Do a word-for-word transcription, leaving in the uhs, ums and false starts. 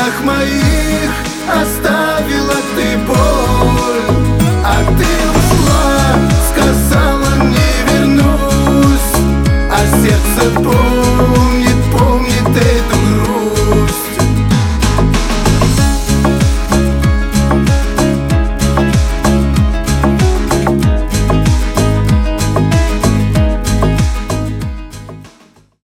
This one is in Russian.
глазах моих оставила ты боль, а ты ушла, сказала мне